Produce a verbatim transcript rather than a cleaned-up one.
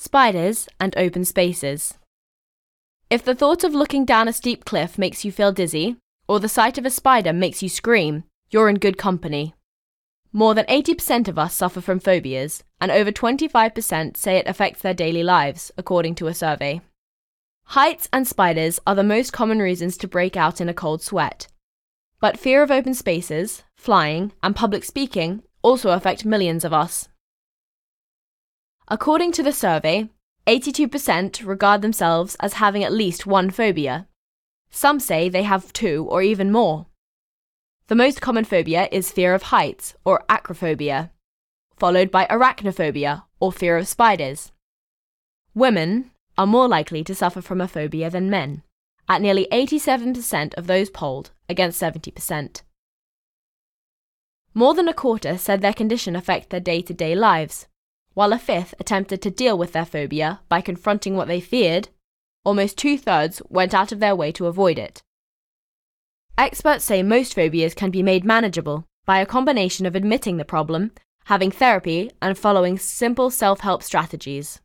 spiders, and open spaces. If the thought of looking down a steep cliff makes you feel dizzy, or the sight of a spider makes you scream, you're in good company. More than eighty percent of us suffer from phobias, and over twenty-five percent say it affects their daily lives, according to a survey. Heights and spiders are the most common reasons to break out in a cold sweat. But fear of open spaces, flying, and public speaking also affect millions of us. According to the survey, eighty-two percent regard themselves as having at least one phobia. Some say they have two or even more. The most common phobia is fear of heights, or acrophobia, followed by arachnophobia, or fear of spiders. Women are more likely to suffer from a phobia than men, at nearly eighty-seven percent of those polled, against seventy percent. More than a quarter said their condition affected their day-to-day lives, while a fifth attempted to deal with their phobia by confronting what they feared. Almost two-thirds went out of their way to avoid it. Experts say most phobias can be made manageable by a combination of admitting the problem, having therapy, and following simple self-help strategies.